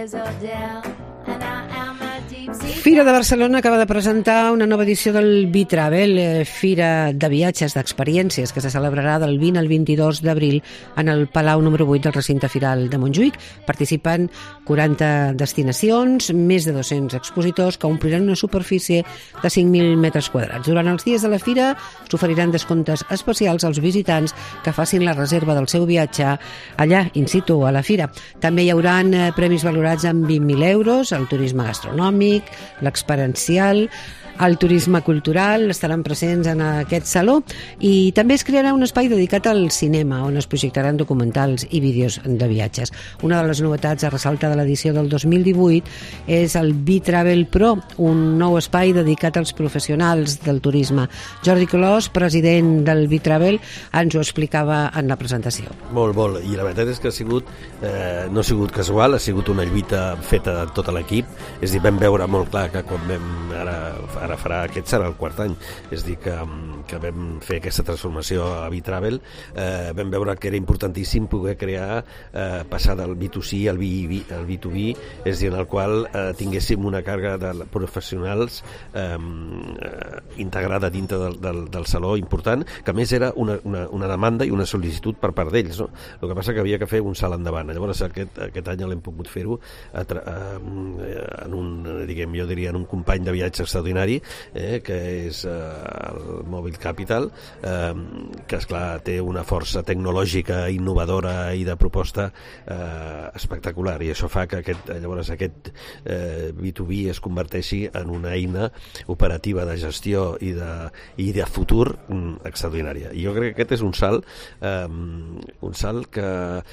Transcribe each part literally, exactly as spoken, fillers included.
Fira de Barcelona acaba de presentar una nova edició del B-Travel, fira de viatges, d'experiències, que se celebrarà del vint al vint-i-dos d'abril en el Palau número vuit del recinte firal de Montjuïc. Participen quaranta destinacions, més de dos-cents expositors que ompliran una superfície de cinc mil metres quadrats. Durant els dies de la fira s'oferiran descomptes especials als visitants que facin la reserva del seu viatge allà, in situ, a la fira. També hi haurà premis valorats en vint mil euros, el turisme gastronòmic, l'experiencial, el turisme cultural estaran presents en aquest saló, i també es crearà un espai dedicat al cinema on es projectaran documentals i vídeos de viatges. Una de les novetats a ressaltar de l'edició del dos mil divuit és el B-Travel Pro, un nou espai dedicat als professionals del turisme. Jordi Colós, president del B-Travel, ens ho explicava en la presentació. Molt, molt, i la veritat és que ha sigut, eh, no ha sigut casual, ha sigut una lluita feta de tot l'equip. És a dir, vam veure molt clar que quan vam ara ara farà, aquest serà el quart any, és dir, que, que vam fer aquesta transformació a B-Travel, eh, vam veure que era importantíssim poder crear, eh, passar del B dos C al B dos B, és dir, en el qual eh, tinguéssim una càrrega de professionals eh, integrada dintre del, del, del saló important, que a més era una, una, una demanda i una sol·licitud per part d'ells, no? El que passa que havia que fer un salt endavant. Llavors aquest, aquest any l'hem pogut fer-ho en un, diguem, jo diria, en un company de viatge extraordinari, Eh, que és eh, el Mobile Capital, eh, que esclar té una força tecnològica innovadora i de proposta eh, espectacular, i això fa que aquest, llavors aquest eh, B dos B es converteixi en una eina operativa de gestió i de, i de futur mm, extraordinària. I jo crec que aquest és un salt eh, un salt que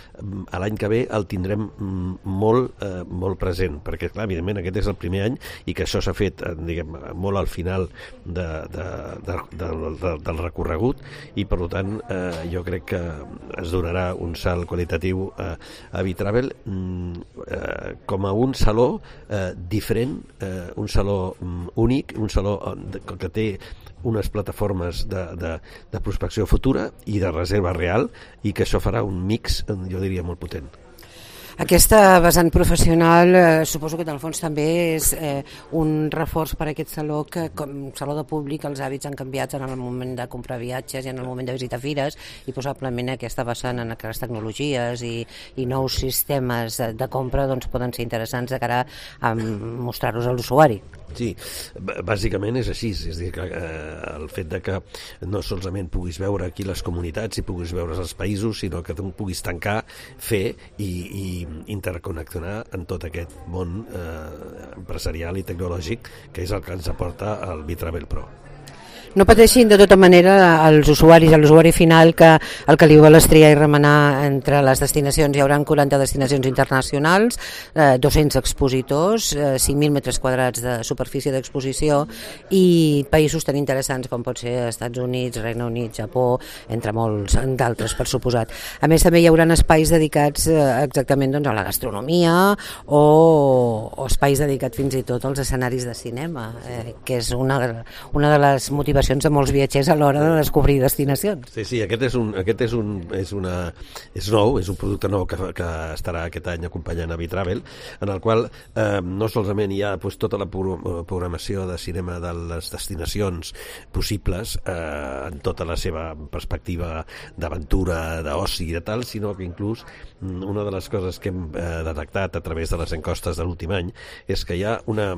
a l'any que ve el tindrem molt, eh, molt present, perquè clar, evidentment aquest és el primer any i que això s'ha fet eh, diguem, molt al final de, de, de, de, de, del recorregut, i per tant eh, jo crec que es donarà un salt qualitatiu a, a B-Travel eh, com a un saló eh, diferent, eh, un saló mm, únic, un saló que té unes plataformes de, de, de prospecció futura i de reserva real, i que això farà un mix, jo diria, molt potent. Aquesta vessant professional eh, suposo que en el fons també és eh, un reforç per a aquest saló, que com saló de públic els hàbits han canviat en el moment de comprar viatges i en el moment de visitar fires, i possiblement aquesta vessant en les tecnologies i, i nous sistemes de, de compra doncs, poden ser interessants de cara a mostrar-los a l'usuari. Sí, bàsicament és així, és a dir, que eh, el fet de que no solament puguis veure aquí les comunitats i puguis veure els països, sinó que tu puguis tancar, fer i, i interconnectar en tot aquest món eh, empresarial i tecnològic, que és el que ens aporta el B-Travel Pro. No pateixin de tota manera els usuaris, l'usuari final, que el que li vol estriar i remenar entre les destinacions. Hi haurà quaranta destinacions internacionals, eh, dos-cents expositors, eh, cinc mil metres quadrats de superfície d'exposició i països tan interessants com pot ser Estats Units, Regne Unit, Japó, entre molts d'altres, per suposat. A més, també hi haurà espais dedicats eh, exactament doncs, a la gastronomia o, o espais dedicats fins i tot als escenaris de cinema, eh, que és una, una de les motivacions de molts viatgers a l'hora de descobrir destinacions. Sí, sí, aquest és un, aquest és un, és una, és nou, és un producte nou que, que estarà aquest any acompanyant a B-Travel, en el qual eh, no solament hi ha pues, tota la programació de cinema de les destinacions possibles eh, en tota la seva perspectiva d'aventura, d'oci i de tal, sinó que inclús una de les coses que hem eh, detectat a través de les enquestes de l'últim any és que hi ha una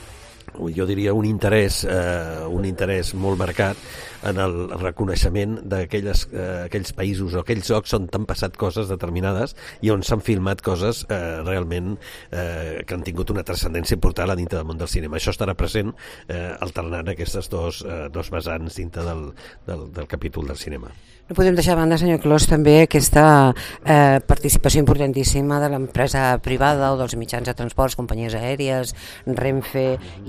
jo diria un interès eh, un interès molt marcat en el reconeixement d'aquells eh, aquells països o aquells llocs on han passat coses determinades i on s'han filmat coses eh, realment eh, que han tingut una transcendència important a dintre del món del cinema. Això estarà present eh, alternant aquestes dos, eh, dos vessants dintre del, del, del capítol del cinema. No podem deixar a banda, senyor Clos, també aquesta eh, participació importantíssima de l'empresa privada o dels mitjans de transports, companyies aèries, Renfe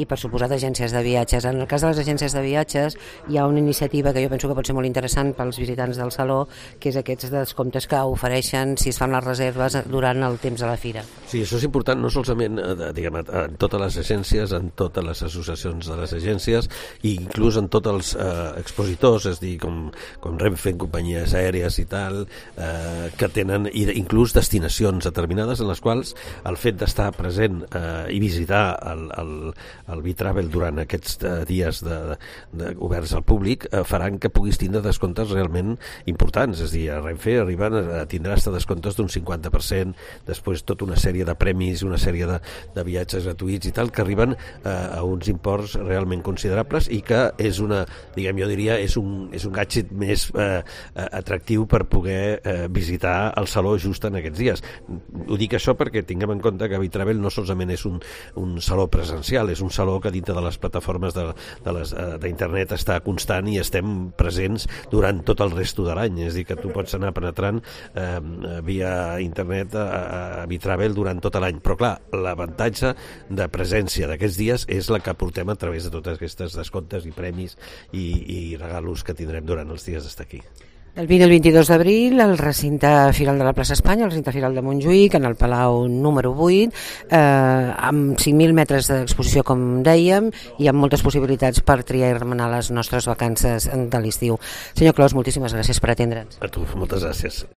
i per suposar d'agències de viatges. En el cas de les agències de viatges hi ha una iniciativa que jo penso que pot ser molt interessant pels visitants del Saló, que és aquests descomptes que ofereixen si es fan les reserves durant el temps de la fira. Sí, això és important no solament diguem, en totes les agències, en totes les associacions de les agències i inclús en tots els eh, expositors, és a dir, com, com Renfe, companyies aèries i tal, eh, que tenen inclús destinacions determinades en les quals el fet d'estar present eh, i visitar el, el, el B-Travel durant aquests eh, dies de, de, oberts al públic eh, faran que puguis tindre descomptes realment importants, és a dir, a Renfe arriben a tindre hasta descomptes d'un cinquanta per cent, després tota una sèrie de premis, una sèrie de, de viatges gratuïts i tal, que arriben eh, a uns imports realment considerables i que és una, diguem, jo diria, és un, és un gadget més eh, atractiu per poder eh, visitar el Saló just en aquests dies. Ho dic això perquè tinguem en compte que B-Travel no solament és un, un saló presencial, és un saló que dintre de les plataformes de, de les, eh, d'internet està constant i estem presents durant tot el resto de l'any, és a dir, que tu pots anar penetrant eh, via internet a, a B-Travel durant tot l'any, però clar, l'avantatge de presència d'aquests dies és la que portem a través de totes aquestes descomptes i premis i, i regalos que tindrem durant els dies d'estar aquí. Del vint al vint-i-dos d'abril, el recinte firal de la plaça Espanya, el recinte firal de Montjuïc, en el Palau número vuit, eh, amb cinc mil metres d'exposició, com dèiem, i amb moltes possibilitats per triar i remenar les nostres vacances de l'estiu. Senyor Clos, moltíssimes gràcies per atendre'ns. A tu, moltes gràcies.